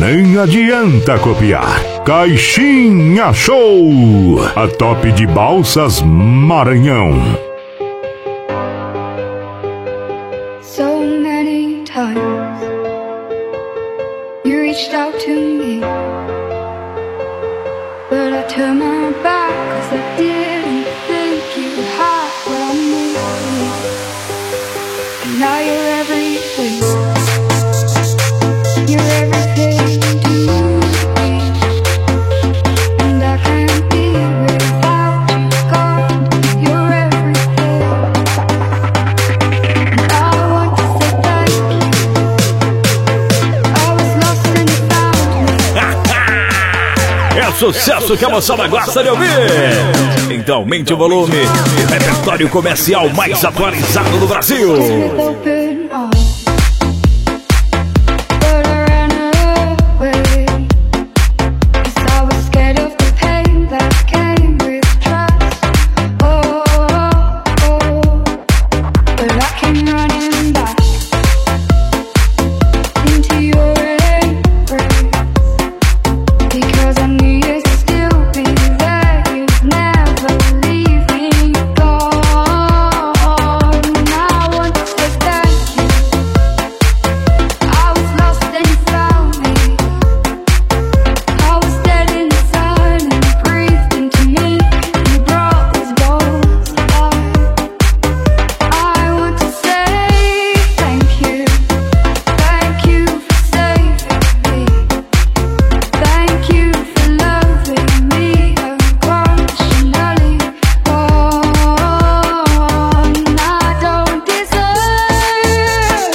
nem adianta copiar. Caixinha Show, a top de Balsas Maranhão. So many times you reached out to me, but I turned my back 'cause I didn't think you had what I needed. And now you're everything. You're everything to me, and I can't be without you. God, you're everything. And I want to say thank you. I was lost and you found me. É sucesso que a moçada gosta de ouvir. Então, aumente o volume. Repertório comercial mais atualizado do Brasil. With open arms, but I ran away 'cause I was scared of the pain that came with trust. Oh, but I came running back into your embrace because I knew you'd still be there. You'd never leave me gone. And I want to say thank you. I was lost and you found me. I was dead inside and you breathed into me. You brought these bones alive. I want to say thank you. Thank you for saving me. Thank you for loving me unconditionally. Oh, and I don't deserve you.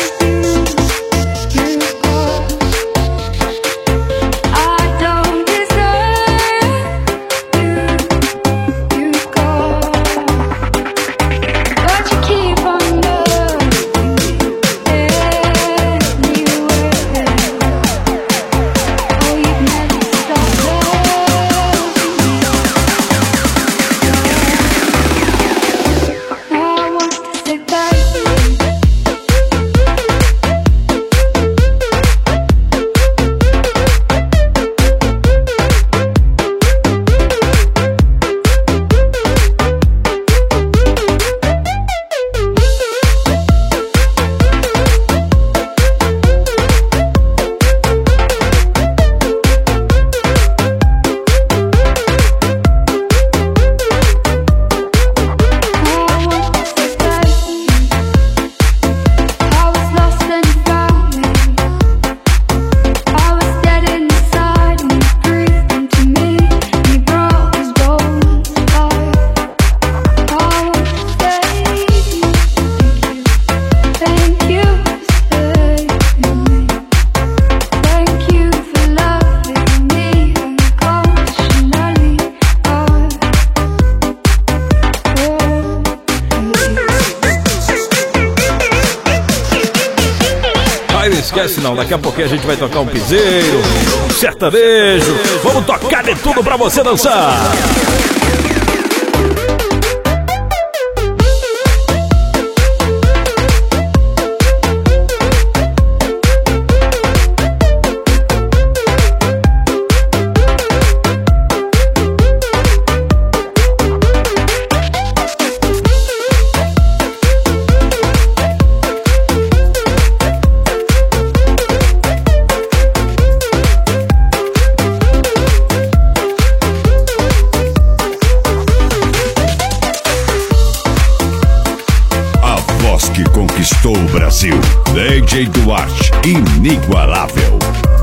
I don't deserve you, but you keep on loving me anyway. Oh, you've never stopped loving me. I want to say thank you. I was lost and you found me. I was dead inside and you breathed into me. You brought these bones alive. I want to say thank you for saving me. Thank you for loving me unconditionally. Aí não esquece não, daqui a pouquinho a gente vai tocar um piseiro, um sertanejo. Vamos tocar de tudo pra você dançar. Que conquistou o Brasil. DJ Duarte, inigualável.